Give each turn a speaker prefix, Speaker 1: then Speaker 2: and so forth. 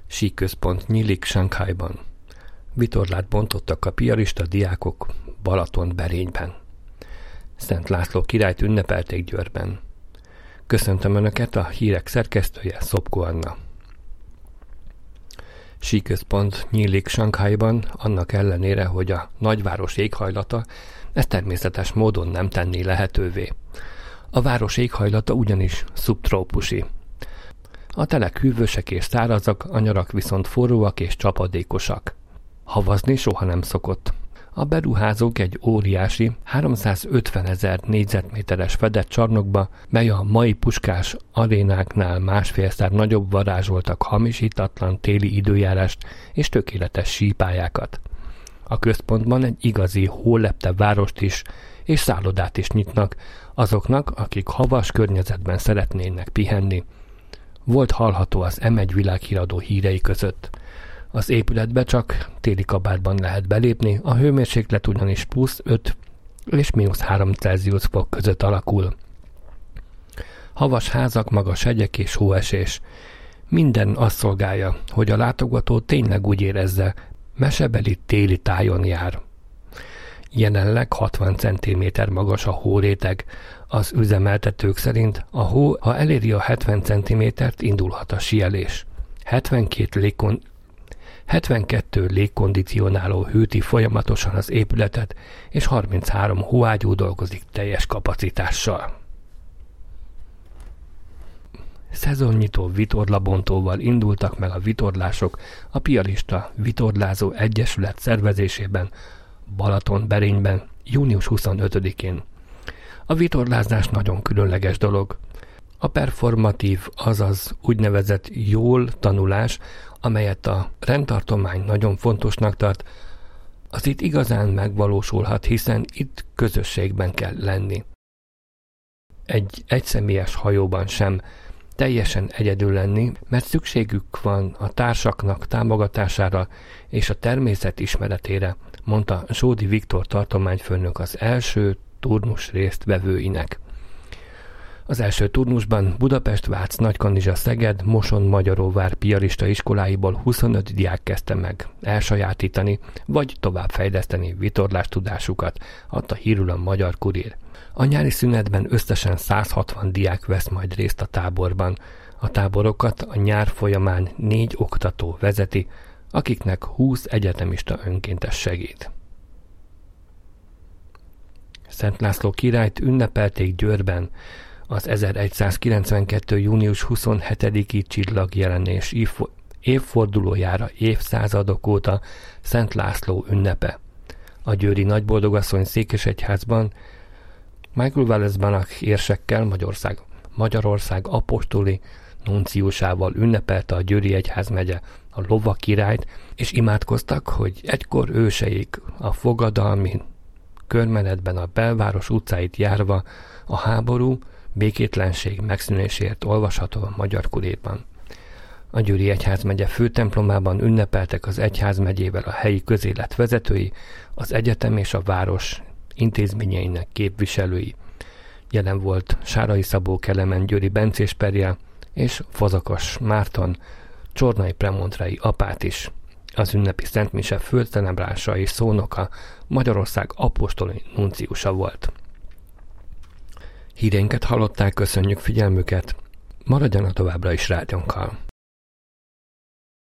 Speaker 1: Síközpont nyílik Sanghajban. Vitorlát bontottak a piarista diákok Balatonberényben. Szent László királyt ünnepelték Győrben. Köszöntöm Önöket, a hírek szerkesztője Szopko Anna. Síközpont nyílik Sanghajban, annak ellenére, hogy a nagyváros éghajlata ezt természetes módon nem tenné lehetővé. A város éghajlata ugyanis szubtrópusi. A telek hűvösek és szárazak, a nyarak viszont forróak és csapadékosak. Havazni soha nem szokott. A beruházók egy óriási, 350 000 négyzetméteres fedett csarnokba, mely a mai Puskás arénáknál másfélszer nagyobb varázsoltak hamisítatlan téli időjárást és tökéletes sípályákat. A központban egy igazi hólepte várost is és szállodát is nyitnak azoknak, akik havas környezetben szeretnének pihenni. Volt hallható az M1 világhíradó hírei között. Az épületbe csak téli kabátban lehet belépni, a hőmérséklet ugyanis +5 és -3 Celsius fok között alakul. Havas házak, magas hegyek és hóesés. Minden azt szolgálja, hogy a látogató tényleg úgy érezze, mesebeli téli tájon jár. Jelenleg 60 cm magas a hóréteg. Az üzemeltetők szerint a hó, ha eléri a 70 cm-t, indulhat a síelés. 72 légkondicionáló hűti folyamatosan az épületet, és 33 hóágyú dolgozik teljes kapacitással. Szezonnyitó vitorlabontóval indultak meg a vitorlások a Piarista Vitorlázó Egyesület szervezésében Balatonberényben június 25-én. A vitorlázás nagyon különleges dolog. A performatív, azaz úgynevezett jól tanulás, amelyet a rendtartomány nagyon fontosnak tart, az itt igazán megvalósulhat, hiszen itt közösségben kell lenni. Egy egyszemélyes hajóban sem teljesen egyedül lenni, mert szükségük van a társaknak támogatására és a természet ismeretére, mondta Zsódi Viktor tartományfőnök az első turnus résztvevőinek. Az első turnusban Budapest, Vác, Nagykanizsa, Szeged, Moson, Magyaróvár piarista iskoláiból 25 diák kezdte meg elsajátítani, vagy továbbfejleszteni vitorlás tudásukat, adta hírül a Magyar Kurír. A nyári szünetben összesen 160 diák vesz majd részt a táborban. A táborokat a nyár folyamán 4 oktató vezeti, akiknek 20 egyetemista önkéntes segít. Szent László királyt ünnepelték Győrben. Az 1192. június 27-i csillagjelenés évfordulójára évszázadok óta Szent László ünnepe. A győri nagyboldogasszony székesegyházban Michael Wallace-Banach érsekkel Magyarország apostoli nunciusával ünnepelte a Győri egyházmegye a lova királyt, és imádkoztak, hogy egykor őseik a fogadalmi körmenetben a belváros utcáit járva a háború, békétlenség megszűnéséért olvasható a Magyar Kurírban. A Győri egyházmegye főtemplomában ünnepeltek az egyházmegyével a helyi közélet vezetői, az egyetem és a város intézményeinek képviselői. Jelen volt Sárai Szabó Kelemen győri bencés perjel és Fazakas Márton csornai premontrái apát is. Az ünnepi szentmise főcelebrása és szónoka Magyarország apostoli nunciusa volt. Híreinket hallották, köszönjük figyelmüket, maradjanak továbbra is rádionkkal.